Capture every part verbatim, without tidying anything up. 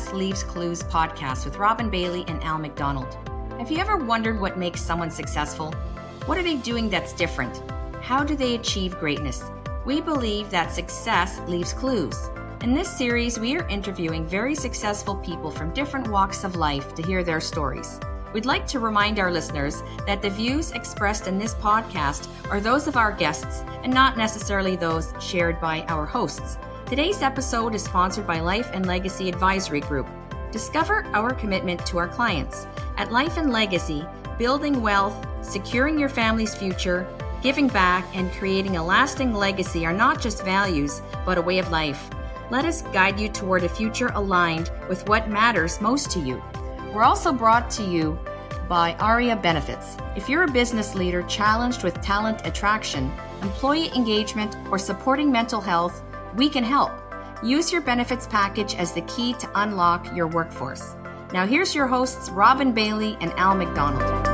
Success Leaves Clues podcast with Robin Bailey and Al McDonald. Have you ever wondered what makes someone successful? What are they doing that's different? How do they achieve greatness? We believe that success leaves clues. In this series, we are interviewing very successful people from different walks of life to hear their stories. We'd like to remind our listeners that the views expressed in this podcast are those of our guests and not necessarily those shared by our hosts. Today's episode is sponsored by Life and Legacy Advisory Group. Discover our commitment to our clients. At Life and Legacy, building wealth, securing your family's future, giving back, and creating a lasting legacy are not just values, but a way of life. Let us guide you toward a future aligned with what matters most to you. We're also brought to you by ARIA Benefits. If you're a business leader challenged with talent attraction, employee engagement, or supporting mental health, we can help. Use your benefits package as the key to unlock your workforce. Now here's your hosts, Robin Bailey and Al McDonald.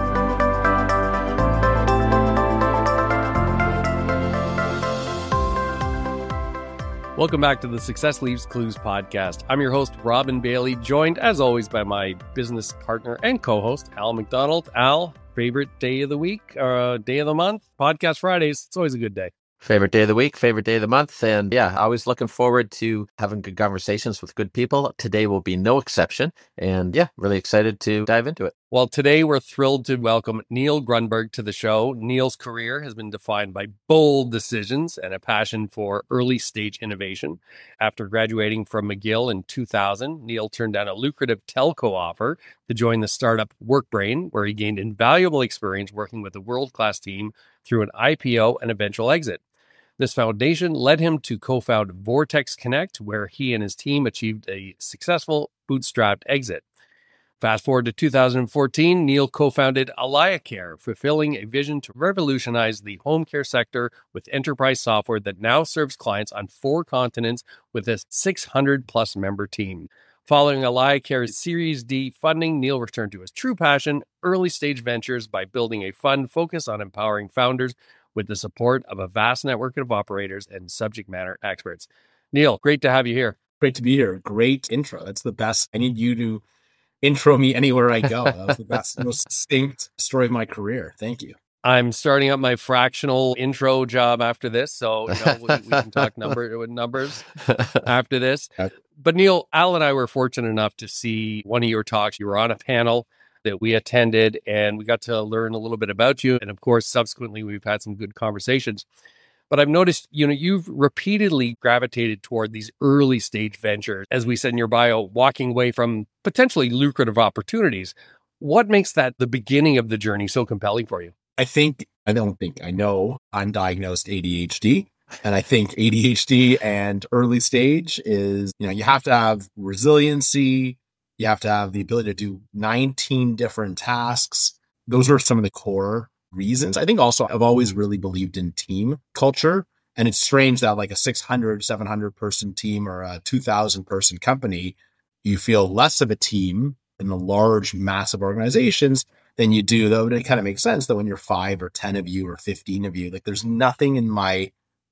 Welcome back to the Success Leaves Clues podcast. I'm your host, Robin Bailey, joined as always by my business partner and co-host, Al McDonald. Al, favorite day of the week, uh, day of the month, podcast Fridays. It's always a good day. Favorite day of the week, favorite day of the month. And yeah, always looking forward to having good conversations with good people. Today will be no exception. And yeah, really excited to dive into it. Well, today we're thrilled to welcome Neil Grunberg to the show. Neil's career has been defined by bold decisions and a passion for early stage innovation. After graduating from McGill in two thousand, Neil turned down a lucrative telco offer to join the startup WorkBrain, where he gained invaluable experience working with a world-class team through an I P O and eventual exit. This foundation led him to co-found Vortex Connect, where he and his team achieved a successful bootstrapped exit. Fast forward to two thousand fourteen, Neil co-founded AlayaCare, fulfilling a vision to revolutionize the home care sector with enterprise software that now serves clients on four continents with a six hundred plus member team. Following AlayaCare's Series D funding, Neil returned to his true passion, early stage ventures, by building a fund focused on empowering founders with the support of a vast network of operators and subject matter experts. Neil, great to have you here. Great to be here. Great intro. That's the best. I need you to intro me anywhere I go. That was the best, most distinct story of my career. Thank you. I'm starting up my fractional intro job after this, so you know, we, we can talk number with numbers after this. But Neil, Al and I were fortunate enough to see one of your talks. You were on a panel that we attended, and we got to learn a little bit about you. And of course, subsequently, we've had some good conversations. But I've noticed, you know, you've repeatedly gravitated toward these early stage ventures, as we said in your bio, walking away from potentially lucrative opportunities. What makes that the beginning of the journey so compelling for you? I think, I don't think, I know undiagnosed A D H D. And I think A D H D and early stage is, you know, you have to have resiliency. You have to have the ability to do nineteen different tasks. Those are some of the core reasons. I think also I've always really believed in team culture. And it's strange that like a six hundred, seven hundred person team or a two thousand person company, you feel less of a team in the large, massive organizations than you do, though. It kind of makes sense that when you're five or ten of you or fifteen of you, like there's nothing in my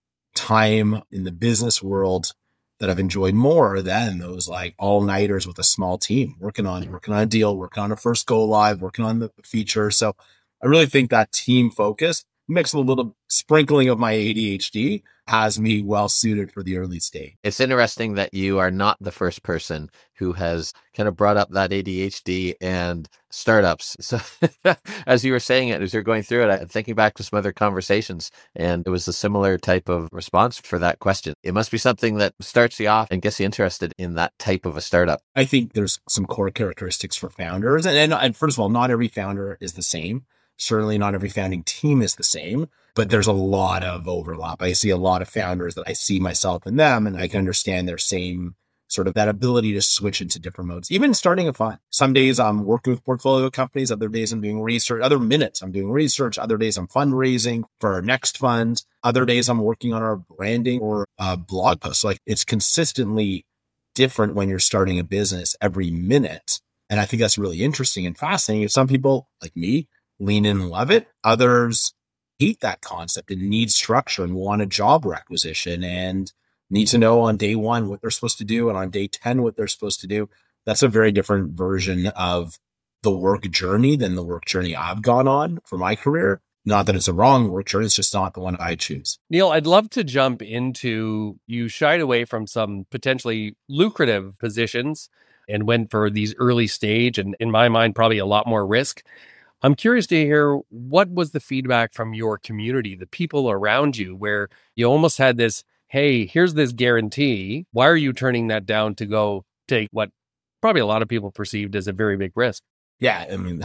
time in the business world that I've enjoyed more than those like all-nighters with a small team, working on working on a deal, working on a first go live, working on the feature. So I really think that team focus mixed with a little sprinkling of my A D H D has me well suited for the early stage. It's interesting that you are not the first person who has kind of brought up that A D H D and startups. So as you were saying it, as you're going through it, I'm thinking back to some other conversations, and it was a similar type of response for that question. It must be something that starts you off and gets you interested in that type of a startup. I think there's some core characteristics for founders. And, and, and first of all, not every founder is the same. Certainly not every founding team is the same, but there's a lot of overlap. I see a lot of founders that I see myself in them, and I can understand their same sort of that ability to switch into different modes, even starting a fund. Some days I'm working with portfolio companies, other days I'm doing research, other minutes I'm doing research, other days I'm fundraising for our next fund, other days I'm working on our branding or a blog post. Like it's consistently different when you're starting a business every minute. And I think that's really interesting and fascinating. Some people like me lean in and love it. Others hate that concept and need structure and want a job requisition and need to know on day one what they're supposed to do and on day ten what they're supposed to do. that's a very different version of the work journey than the work journey I've gone on for my career. Not that it's a wrong work journey, it's just not the one I choose. Neil, I'd love to jump into, you shied away from some potentially lucrative positions and went for these early stage and, in my mind, probably a lot more risk. I'm curious to hear, what was the feedback from your community, the people around you, where you almost had this, hey, here's this guarantee. Why are you turning that down to go take what probably a lot of people perceived as a very big risk? Yeah, I mean,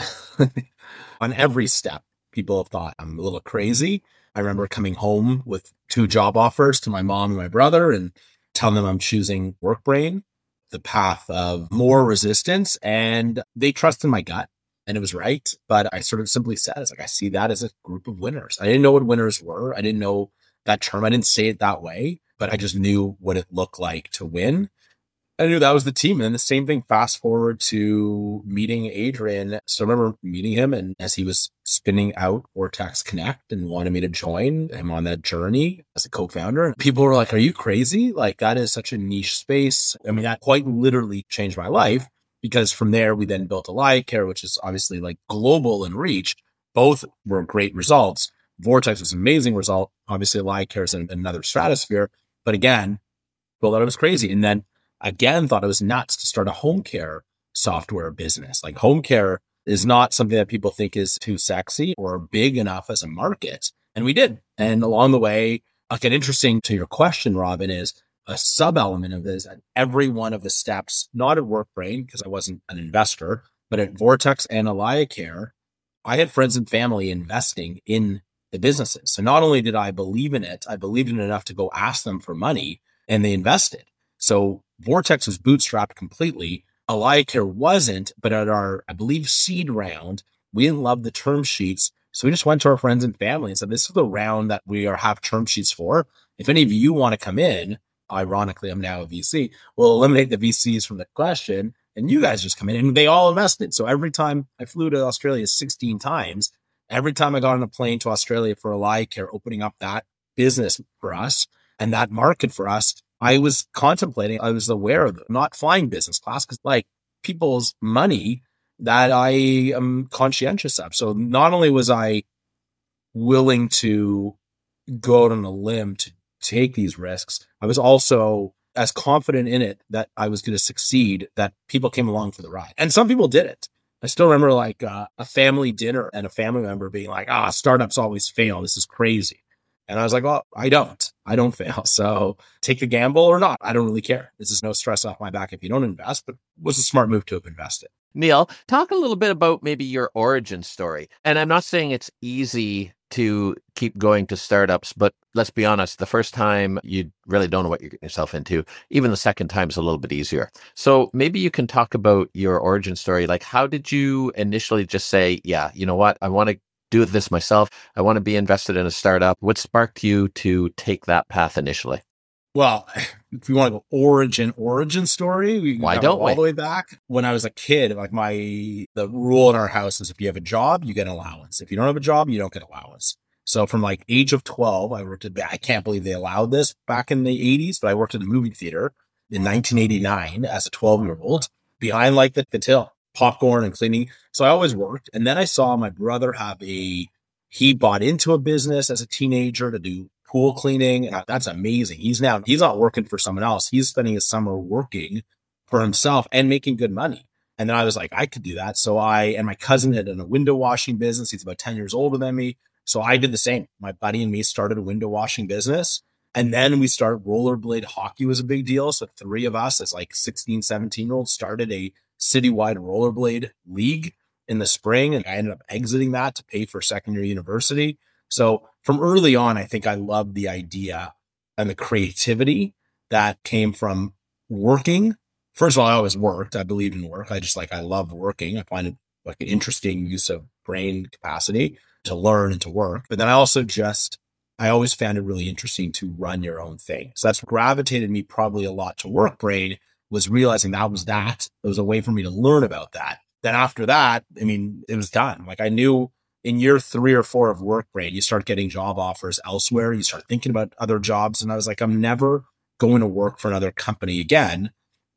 on every step, people have thought I'm a little crazy. I remember coming home with two job offers to my mom and my brother and telling them I'm choosing WorkBrain, the path of more resistance, and they trusted my gut. And it was right. But I sort of simply said, it's like, I see that as a group of winners. I didn't know what winners were. I didn't know that term. I didn't say it that way, but I just knew what it looked like to win. I knew that was the team. And the same thing, fast forward to meeting Adrian. So I remember meeting him, and as he was spinning out Vortex Connect and wanted me to join him on that journey as a co-founder, people were like, are you crazy? Like, that is such a niche space. I mean, that quite literally changed my life, because from there, we then built AlayaCare, which is obviously like global in reach. Both were great results. Vortex was an amazing result. Obviously, AlayaCare is in another stratosphere. But again, people thought it was crazy. And then again, thought it was nuts to start a home care software business. Like, home care is not something that people think is too sexy or big enough as a market. And we did. And along the way, like, an interesting to your question, Robin, is a sub element of this at every one of the steps, not at WorkBrain, because I wasn't an investor, but at Vortex and AlayaCare, I had friends and family investing in the businesses. So not only did I believe in it, I believed in it enough to go ask them for money, and they invested. So Vortex was bootstrapped completely. AlayaCare wasn't, but at our, I believe, seed round, we didn't love the term sheets. So we just went to our friends and family and said, this is the round that we are have term sheets for. If any of you want to come in, ironically, I'm now a V C, we'll eliminate the V Cs from the question, and you guys just come in. And they all invested. So every time I flew to Australia sixteen times, every time I got on a plane to Australia for AlayaCare, opening up that business for us and that market for us, I was contemplating, I was aware of not flying business class, because like people's money that I am conscientious of. So not only was I willing to go out on a limb to take these risks, I was also as confident in it that I was going to succeed, that people came along for the ride. And some people did it. I still remember like uh, a family dinner and a family member being like, ah, startups always fail. This is crazy. And I was like, well, I don't. I don't fail. So take the gamble or not. I don't really care. This is no stress off my back if you don't invest, but it was a smart move to have invested. Neil, talk a little bit about maybe your origin story. And I'm not saying it's easy to keep going to startups, but let's be honest, the first time you really don't know what you're getting yourself into. Even the second time is a little bit easier. So maybe you can talk about your origin story. Like, how did you initially just say, yeah, you know what, I want to do this myself. I want to be invested in a startup. What sparked you to take that path initially? Well, if we want to go origin, origin story, we can Why go don't all we? the way back. When I was a kid, like my, the rule in our house is if you have a job, you get an allowance. If you don't have a job, you don't get allowance. So from like age of twelve, I worked at, I can't believe they allowed this back in the eighties, but I worked at a movie theater in nineteen eighty-nine as a twelve year old behind like the, the till, popcorn and cleaning. So I always worked. And then I saw my brother have a, he bought into a business as a teenager to do pool cleaning. And that's amazing. He's now, he's not working for someone else. He's spending his summer working for himself and making good money. And then I was like, I could do that. So I, and my cousin had done a window washing business. He's about ten years older than me. So I did the same. My buddy and me started a window washing business. And then we started rollerblade hockey was a big deal. So three of us as like sixteen, seventeen year olds started a citywide rollerblade league in the spring. And I ended up exiting that to pay for second year university. So from early on, I think I loved the idea and the creativity that came from working. First of all, I always worked. I believed in work. I just like, I love working. I find it like an interesting use of brain capacity to learn and to work. But then I also just, I always found it really interesting to run your own thing. So that's gravitated me probably a lot to WorkBrain, was realizing that was that. It was a way for me to learn about that. Then after that, I mean, it was done. Like I knew in year three or four of WorkBrain, you start getting job offers elsewhere. You start thinking about other jobs. And I was like, I'm never going to work for another company again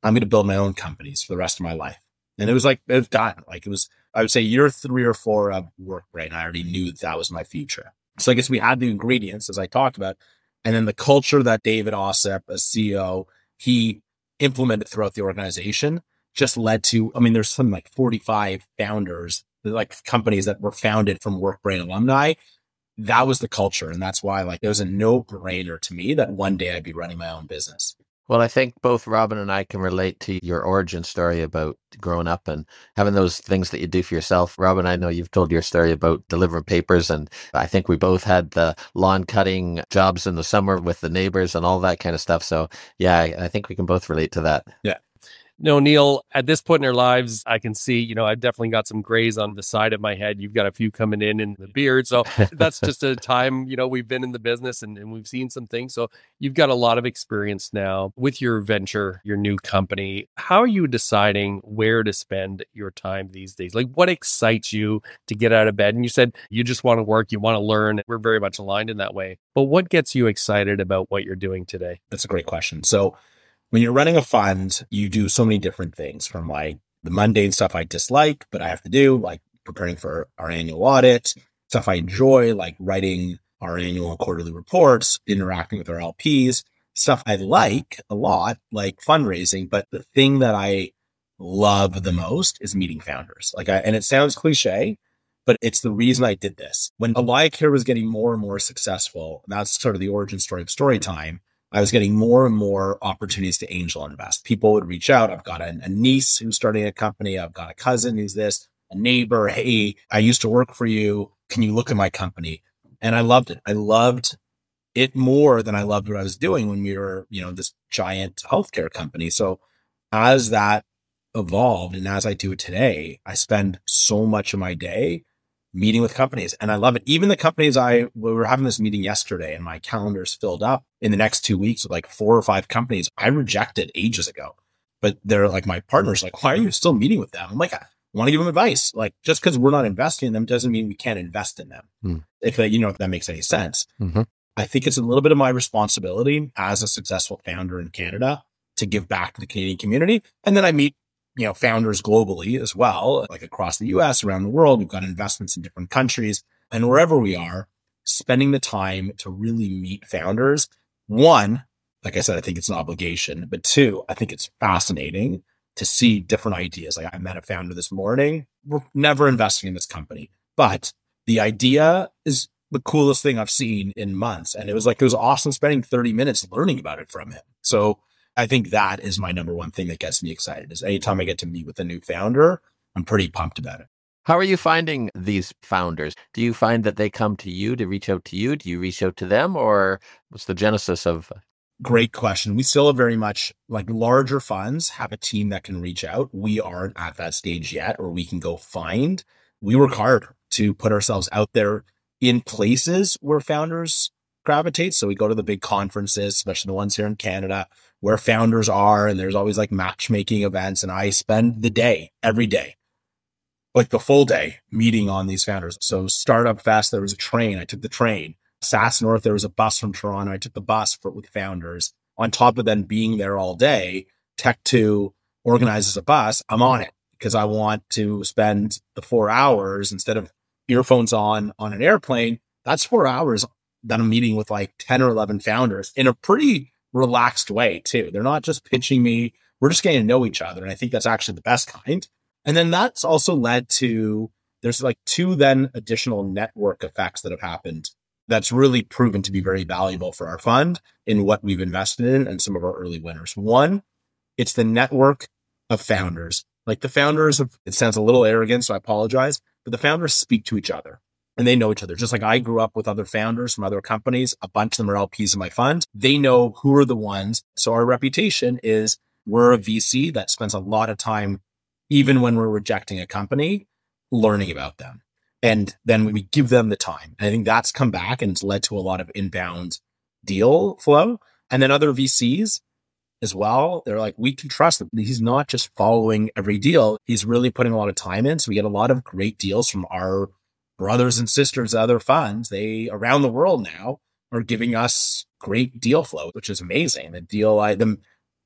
I'm going to build my own companies for the rest of my life. And it was like, it was done. Like it was, I would say year three or four of WorkBrain, I already knew that, that was my future. So I guess we had the ingredients, as I talked about, and then the culture that David Ossip, as C E O, he implemented throughout the organization just led to, I mean, there's some like forty-five founders, like companies that were founded from WorkBrain alumni. That was the culture. And that's why like it was a no brainer to me that one day I'd be running my own business. Well, I think both Robin and I can relate to your origin story about growing up and having those things that you do for yourself. Robin, I know you've told your story about delivering papers, and I think we both had the lawn cutting jobs in the summer with the neighbors and all that kind of stuff. So yeah, I, I think we can both relate to that. Yeah. No, Neil, at this point in our lives, I can see, you know, I've definitely got some grays on the side of my head. You've got a few coming in in the beard. So that's just a time, you know, we've been in the business and, and we've seen some things. So you've got a lot of experience now with your venture, your new company. How are you deciding where to spend your time these days? Like what excites you to get out of bed? And you said you just want to work, you want to learn. We're very much aligned in that way. But what gets you excited about what you're doing today? That's a great question. So when you're running a fund, you do so many different things, from like the mundane stuff I dislike, but I have to do, like preparing for our annual audit, stuff I enjoy, like writing our annual and quarterly reports, interacting with our L Ps, stuff I like a lot, like fundraising. But the thing that I love the most is meeting founders. Like, I, and it sounds cliche, but it's the reason I did this. When AlayaCare was getting more and more successful, that's sort of the origin story of Storytime, I was getting more and more opportunities to angel invest. People would reach out. I've got a, a niece who's starting a company. I've got a cousin who's this, a neighbor. Hey, I used to work for you. Can you look at my company? And I loved it. I loved it more than I loved what I was doing when we were, you know, this giant healthcare company. So as that evolved and as I do it today, I spend so much of my day meeting with companies, and I love it. Even the companies I, we were having this meeting yesterday and my calendar's filled up in the next two weeks with like four or five companies I rejected ages ago, but they're like, my partner's like, why are you still meeting with them? I'm like, I want to give them advice. Like, just because we're not investing in them doesn't mean we can't invest in them. Mm. If you know, if that makes any sense. Mm-hmm. I think it's a little bit of my responsibility as a successful founder in Canada to give back to the Canadian community. And then I meet you know, founders globally as well, like across the U S, around the world. We've got investments in different countries, and wherever we are, spending the time to really meet founders. One, like I said, I think it's an obligation, but two, I think it's fascinating to see different ideas. Like I met a founder this morning. We're never investing in this company, but the idea is the coolest thing I've seen in months. And it was like, it was awesome spending thirty minutes learning about it from him. So I think that is my number one thing that gets me excited, is anytime I get to meet with a new founder, I'm pretty pumped about it. How are you finding these founders? Do you find that they come to you to reach out to you? Do you reach out to them, or what's the genesis of? Great question. We still have very much, like, larger funds have a team that can reach out. We aren't at that stage yet, or we can go find. We work hard to put ourselves out there in places where founders gravitate. So we go to the big conferences, especially the ones here in Canada, where founders are, and there's always like matchmaking events. And I spend the day, every day, like the full day, meeting on these founders. So Startup Fest, there was a train. I took the train. SaaS North, there was a bus from Toronto. I took the bus for, with founders. On top of then being there all day, Tech two organizes a bus. I'm on it because I want to spend the four hours instead of earphones on on an airplane. That's four hours that I'm meeting with like ten or eleven founders in a pretty relaxed way too. They're not just pitching me. We're just getting to know each other. And I think that's actually the best kind. And then that's also led to, there's like two then additional network effects that have happened that's really proven to be very valuable for our fund in what we've invested in and some of our early winners. One, it's the network of founders. Like the founders of, it sounds a little arrogant, so I apologize, but the founders speak to each other. And they know each other. Just like I grew up with other founders from other companies, a bunch of them are L Ps in my fund. They know who are the ones. So our reputation is we're a V C that spends a lot of time, even when we're rejecting a company, learning about them. And then we give them the time. And I think that's come back and it's led to a lot of inbound deal flow. And then other V Cs as well, they're like, we can trust him. He's not just following every deal. He's really putting a lot of time in. So we get a lot of great deals from our brothers and sisters, other funds. They around the world now are giving us great deal flow, which is amazing. The deal I, the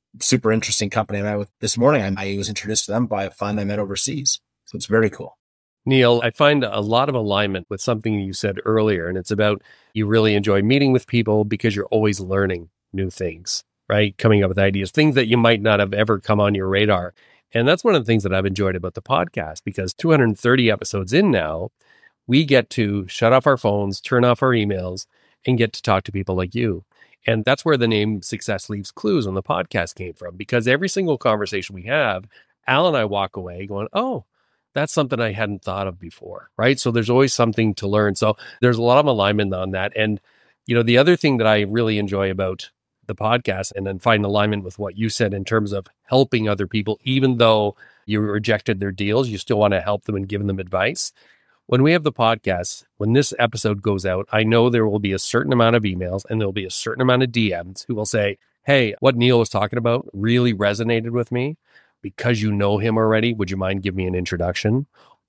super interesting company I met with this morning. I, I was introduced to them by a fund I met overseas. So it's very cool. Neil, I find a lot of alignment with something you said earlier, and it's about you really enjoy meeting with people because you're always learning new things, right? Coming up with ideas, things that you might not have ever come on your radar. And that's one of the things that I've enjoyed about the podcast, because two hundred thirty episodes in now, we get to shut off our phones, turn off our emails, and get to talk to people like you. And that's where the name Success Leaves Clues on the podcast came from, because every single conversation we have, Al and I walk away going, oh, that's something I hadn't thought of before, right? So there's always something to learn. So there's a lot of alignment on that. And, you know, the other thing that I really enjoy about the podcast, and then find alignment with what you said in terms of helping other people, even though you rejected their deals, you still want to help them and give them advice. When we have the podcast, when this episode goes out, I know there will be a certain amount of emails and there'll be a certain amount of D Ms who will say, hey, what Neil was talking about really resonated with me. Because you know him already, would you mind giving me an introduction?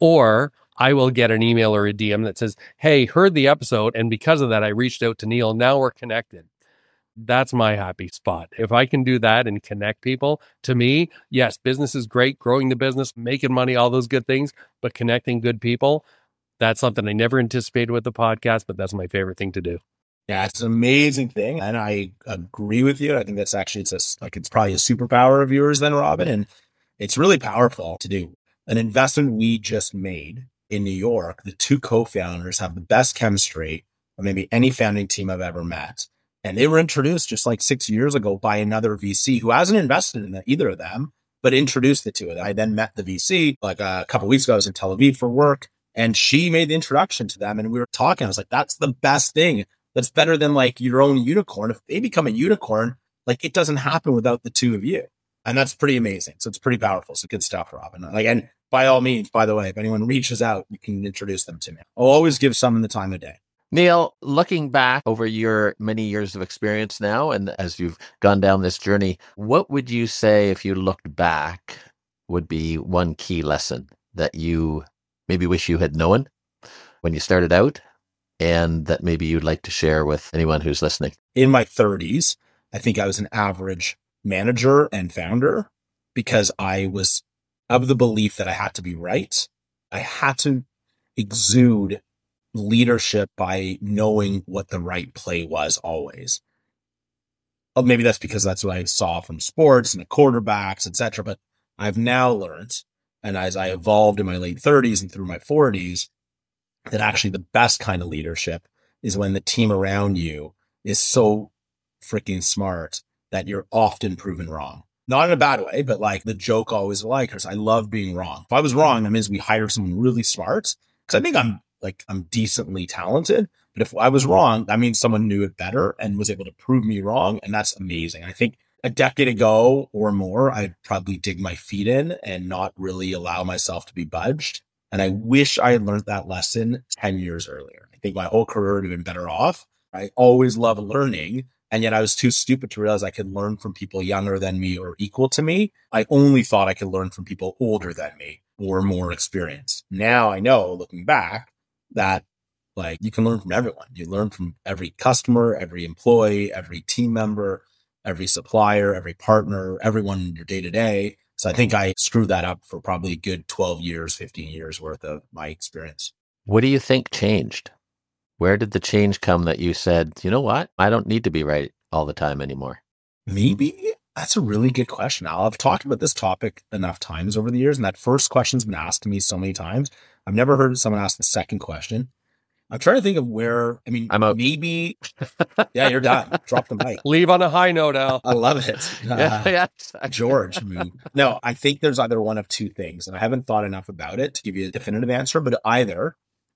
Or I will get an email or a D M that says, hey, heard the episode, and because of that, I reached out to Neil. Now we're connected. That's my happy spot. If I can do that and connect people, to me, yes, business is great, growing the business, making money, all those good things, but connecting good people, that's something I never anticipated with the podcast, but that's my favorite thing to do. Yeah, it's an amazing thing. And I agree with you. I think that's actually, it's a, like, it's probably a superpower of yours then, Robin. And it's really powerful to do. An investment we just made in New York, the two co-founders have the best chemistry of maybe any founding team I've ever met. And they were introduced just like six years ago by another V C who hasn't invested in either of them, but introduced the two of them. I then met the V C like a couple of weeks ago. I was in Tel Aviv for work, and she made the introduction to them. And we were talking. I was like, that's the best thing. That's better than like your own unicorn. If they become a unicorn, like it doesn't happen without the two of you. And that's pretty amazing. So it's pretty powerful. So good stuff, Robin. Like, and by all means, by the way, if anyone reaches out, you can introduce them to me. I'll always give someone the time of day. Neil, looking back over your many years of experience now, and as you've gone down this journey, what would you say, if you looked back, would be one key lesson that you maybe wish you had known when you started out, and that maybe you'd like to share with anyone who's listening? In my thirties, I think I was an average manager and founder because I was of the belief that I had to be right. I had to exude leadership by knowing what the right play was always. Well, maybe that's because that's what I saw from sports and the quarterbacks, et cetera. But I've now learned, and as I evolved in my late thirties and through my forties, that actually the best kind of leadership is when the team around you is so freaking smart that you're often proven wrong. Not in a bad way, but like the joke always like, because I love being wrong. If I was wrong, that means we hired someone really smart, because I think I'm like, I'm decently talented. But if I was wrong, that means someone knew it better and was able to prove me wrong. And that's amazing. I think a decade ago or more, I'd probably dig my feet in and not really allow myself to be budged. And I wish I had learned that lesson ten years earlier. I think my whole career would have been better off. I always love learning. And yet I was too stupid to realize I could learn from people younger than me or equal to me. I only thought I could learn from people older than me or more experienced. Now I know, looking back, that like you can learn from everyone. You learn from every customer, every employee, every team member, every supplier, every partner, everyone in your day to day. So I think I screwed that up for probably a good twelve years, fifteen years worth of my experience. What do you think changed? Where did the change come that you said, you know what, I don't need to be right all the time anymore? Maybe that's a really good question. Al, I've talked about this topic enough times over the years, and that first question's been asked to me so many times. I've never heard someone ask the second question. I'm trying to think of where, I mean, I'm out. Maybe, yeah, you're done. Drop the mic. Leave on a high note, Al. I love it. Uh, yeah, yeah, exactly. George. No, I think there's either one of two things, and I haven't thought enough about it to give you a definitive answer, but either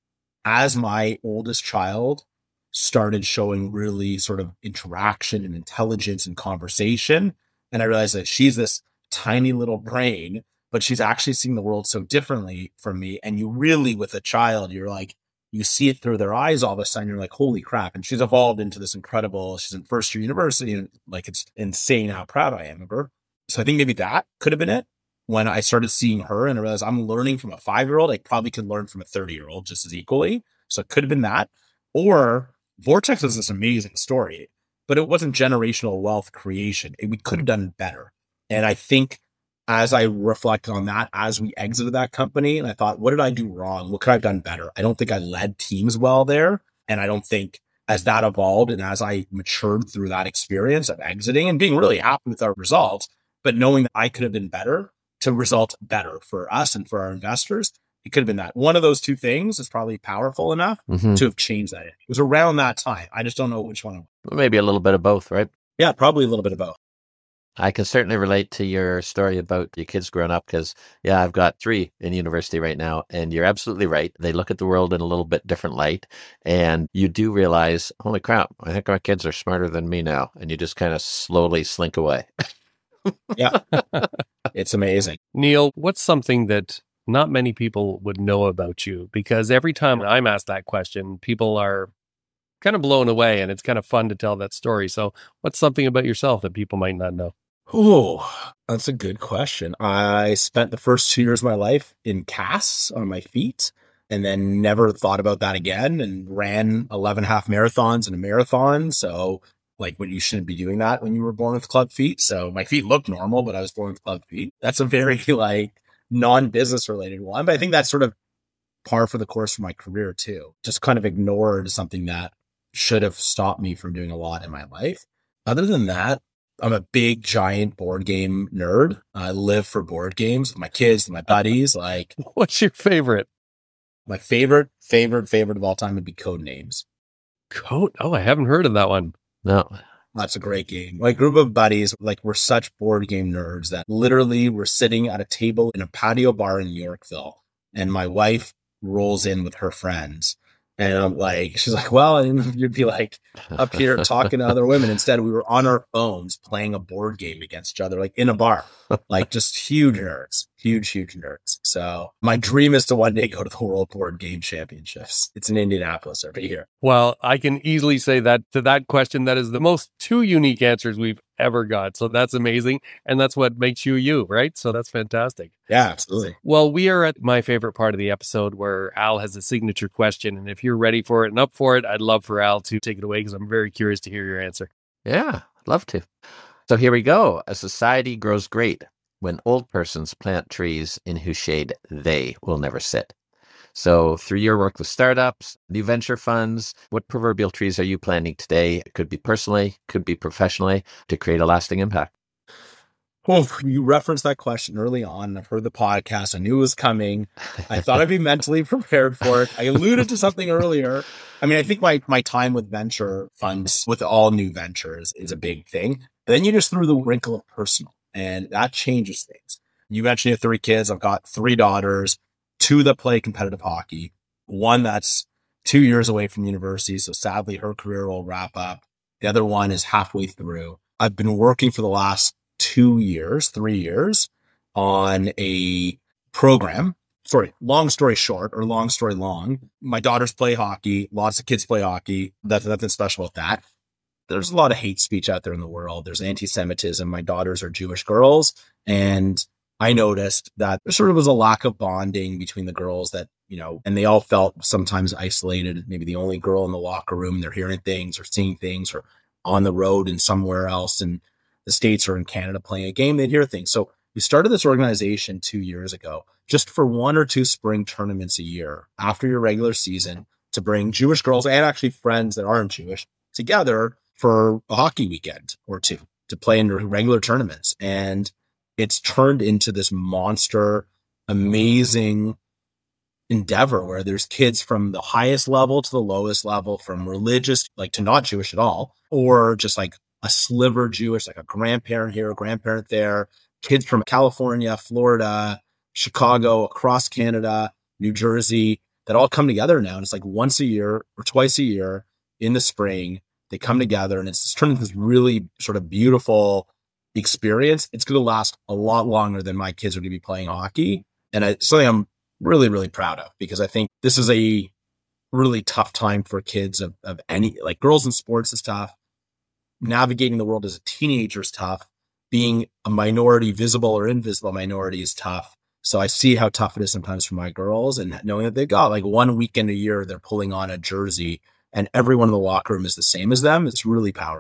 as my oldest child started showing really sort of interaction and intelligence and conversation, and I realized that she's this tiny little brain, but she's actually seeing the world so differently from me. And you really, with a child, you're like, you see it through their eyes all of a sudden, you're like, holy crap. And she's evolved into this incredible, she's in first year university, and like, it's insane how proud I am of her. So I think maybe that could have been it. When I started seeing her and I realized I'm learning from a five-year-old, I probably could learn from a thirty-year-old just as equally. So it could have been that. Or Vortex is this amazing story, but it wasn't generational wealth creation. It, we could have done better. And I think as I reflect on that, as we exited that company, and I thought, what did I do wrong? What could I have done better? I don't think I led teams well there. And I don't think as that evolved and as I matured through that experience of exiting and being really happy with our results, but knowing that I could have been better to result better for us and for our investors, it could have been that. One of those two things is probably powerful enough mm-hmm. to have changed that. It was around that time. I just don't know which one. Maybe a little bit of both, right? Yeah, probably a little bit of both. I can certainly relate to your story about your kids growing up because, yeah, I've got three in university right now, and you're absolutely right. They look at the world in a little bit different light, and you do realize, holy crap, I think our kids are smarter than me now, and you just kind of slowly slink away. Yeah, it's amazing. Neil, what's something that not many people would know about you? Because every time I'm asked that question, people are kind of blown away, and it's kind of fun to tell that story. So what's something about yourself that people might not know? Oh, that's a good question. I spent the first two years of my life in casts on my feet and then never thought about that again and ran eleven half marathons and a marathon. So like when you shouldn't be doing that when you were born with club feet. So my feet look normal, but I was born with club feet. That's a very like non-business related one. But I think that's sort of par for the course for my career too. Just kind of ignored something that should have stopped me from doing a lot in my life. Other than that, I'm a big, giant board game nerd. I live for board games with my kids and my buddies. Like, what's your favorite? My favorite, favorite, favorite of all time would be Codenames. Code? Oh, I haven't heard of that one. No. That's a great game. My group of buddies, like, we're such board game nerds that literally we're sitting at a table in a patio bar in Yorkville, and my wife rolls in with her friends. And I'm like, she's like, well, and you'd be like up here talking to other women. Instead, we were on our phones playing a board game against each other, like in a bar, like just huge nerds, huge, huge nerds. So my dream is to one day go to the World Board Game Championships. It's in Indianapolis every year. Well, I can easily say that to that question, that is the most two unique answers we've ever got. So that's amazing. And that's what makes you you, right? So that's fantastic. Yeah, absolutely. Well, we are at my favorite part of the episode where Al has a signature question. And if you're ready for it and up for it, I'd love for Al to take it away because I'm very curious to hear your answer. Yeah, I'd love to. So here we go. A society grows great when old persons plant trees in whose shade they will never sit. So through your work with startups, new venture funds, what proverbial trees are you planting today? It could be personally, could be professionally, to create a lasting impact. Oh, you referenced that question early on. I've heard the podcast. I knew it was coming. I thought I'd be mentally prepared for it. I alluded to something earlier. I mean, I think my, my time with venture funds, with all new ventures, is a big thing. But then you just threw the wrinkle of personal, and that changes things. You mentioned you have three kids. I've got three daughters. Two that play competitive hockey, one that's two years away from university. So sadly, her career will wrap up. The other one is halfway through. I've been working for the last two years, three years on a program. Sorry, long story short or long story long. My daughters play hockey. Lots of kids play hockey. That's nothing special with that. There's a lot of hate speech out there in the world. There's anti-Semitism. My daughters are Jewish girls, and I noticed that there sort of was a lack of bonding between the girls that, you know, and they all felt sometimes isolated, maybe the only girl in the locker room. They're hearing things or seeing things or on the road and somewhere else in the States or in Canada playing a game, they'd hear things. So we started this organization two years ago, just for one or two spring tournaments a year after your regular season, to bring Jewish girls and actually friends that aren't Jewish together for a hockey weekend or two to play in regular tournaments. And it's turned into this monster, amazing endeavor where there's kids from the highest level to the lowest level, from religious, like, to not Jewish at all, or just like a sliver Jewish, like a grandparent here, a grandparent there, kids from California, Florida, Chicago, across Canada, New Jersey, that all come together now. And it's like once a year or twice a year in the spring, they come together, and it's just turned into this really sort of beautiful experience. It's going to last a lot longer than my kids are going to be playing hockey. And it's something I'm really, really proud of, because I think this is a really tough time for kids of, of any, like, girls in sports is tough. Navigating the world as a teenager is tough. Being a minority, visible or invisible minority, is tough. So I see how tough it is sometimes for my girls, and knowing that they've got like one weekend a year, they're pulling on a jersey and everyone in the locker room is the same as them. It's really powerful.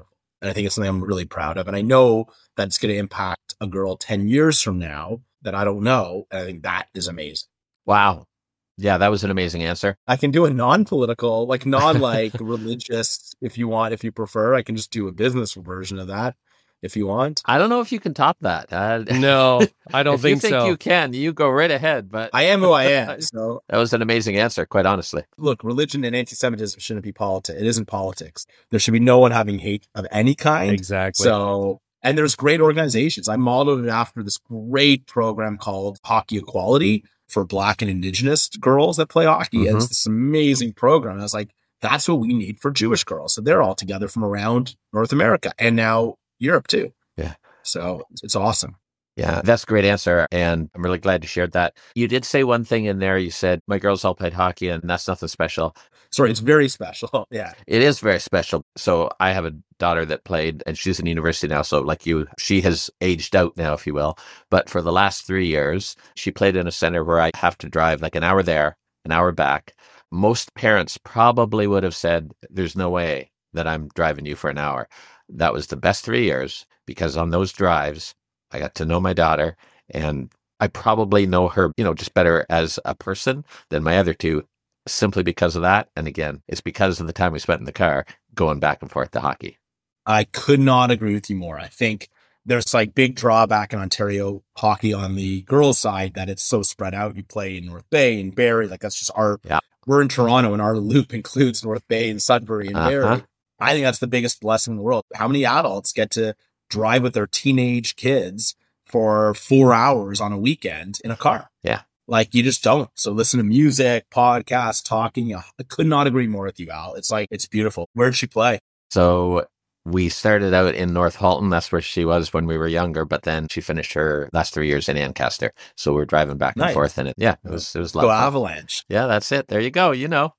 And I think it's something I'm really proud of. And I know that it's going to impact a girl ten years from now that I don't know. And I think that is amazing. Wow. Yeah, that was an amazing answer. I can do a non-political, like non-like religious, if you want, if you prefer. I can just do a business version of that if you want. I don't know if you can top that. Uh, No, I don't if think you think so. you can, you go right ahead. But I am who I am. So that was an amazing answer, quite honestly. look, religion and anti-Semitism shouldn't be politics. It isn't politics. There should be no one having hate of any kind. Exactly. So, and there's great organizations. I modeled it after this great program called Hockey Equality for Black and Indigenous girls that play hockey. Mm-hmm. And it's this amazing program. And I was like, that's what we need for Jewish girls. So they're all together from around North America and now Europe too. Yeah. So it's awesome. Yeah, that's a great answer. And I'm really glad you shared that. You did say one thing in there. You said, my girls all played hockey and that's nothing special. Sorry, it's very special. Yeah. It is very special. So I have a daughter that played and she's in university now. So like you, she has aged out now, if you will. But for the last three years, she played in a center where I have to drive like an hour there, an hour back. Most parents probably would have said, there's no way that I'm driving you for an hour. That was the best three years because on those drives, I got to know my daughter and I probably know her, you know, just better as a person than my other two. Simply because of that. And again, it's because of the time we spent in the car going back and forth to hockey. I could not agree with you more. I think there's like big drawback in Ontario hockey on the girls' side that it's so spread out. You play in North Bay and Barrie. Like that's just our, yeah. We're in Toronto and our loop includes North Bay and Sudbury and uh-huh. Barrie. I think that's the biggest blessing in the world. How many adults get to drive with their teenage kids for four hours on a weekend in a car? Yeah. Like you just don't. So listen to music, podcasts, talking. I could not agree more with you, Al. It's like, it's beautiful. Where did she play? So we started out in North Halton. That's where she was when we were younger. But then she finished her last three years in Ancaster. So we're driving back and Nice. forth in it. Yeah, it was, it was Go lovely. Avalanche. Yeah, that's it. There you go. You know.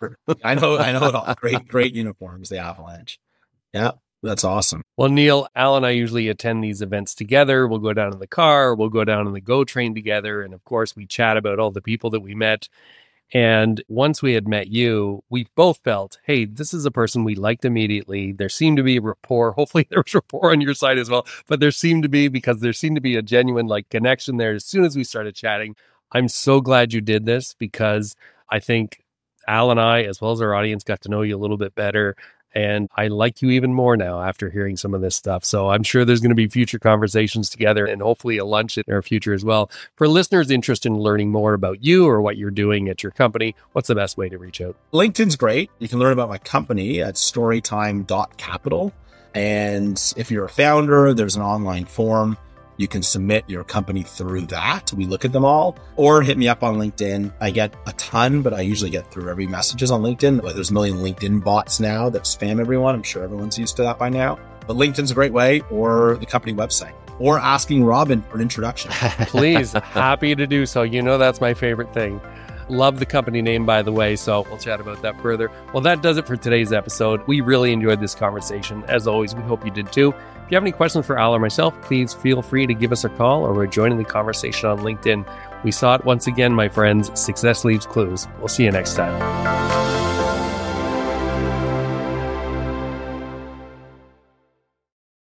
I know, I know it all. Great, great uniforms, the Avalanche. Yeah, that's awesome. Well, Neil, Al and I usually attend these events together. We'll go down in the car, we'll go down in the GO train together. And of course, we chat about all the people that we met. And once we had met you, we both felt, hey, this is a person we liked immediately. There seemed to be rapport. Hopefully there was rapport on your side as well. But there seemed to be, because there seemed to be a genuine like connection there as soon as we started chatting. I'm so glad you did this because I think Al and I, as well as our audience, got to know you a little bit better. And I like you even more now after hearing some of this stuff. So I'm sure there's going to be future conversations together and hopefully a lunch in our future as well. For listeners interested in learning more about you or what you're doing at your company, what's the best way to reach out? LinkedIn's great. You can learn about my company at storytime dot capital. And if you're a founder, there's an online form. You can submit your company through that. We look at them all, or hit me up on LinkedIn. I get a ton, but I usually get through every messages on LinkedIn. There's a million LinkedIn bots now that spam everyone. I'm sure everyone's used to that by now. But LinkedIn's a great way, or the company website, or asking Robin for an introduction. Please, happy to do so. You know that's my favorite thing. Love the company name, by the way, so we'll chat about that further. Well, that does it for today's episode. We really enjoyed this conversation. As always, we hope you did too. If you have any questions for Al or myself, please feel free to give us a call or join in the conversation on LinkedIn. We saw it once again, my friends. Success leaves clues. We'll see you next time.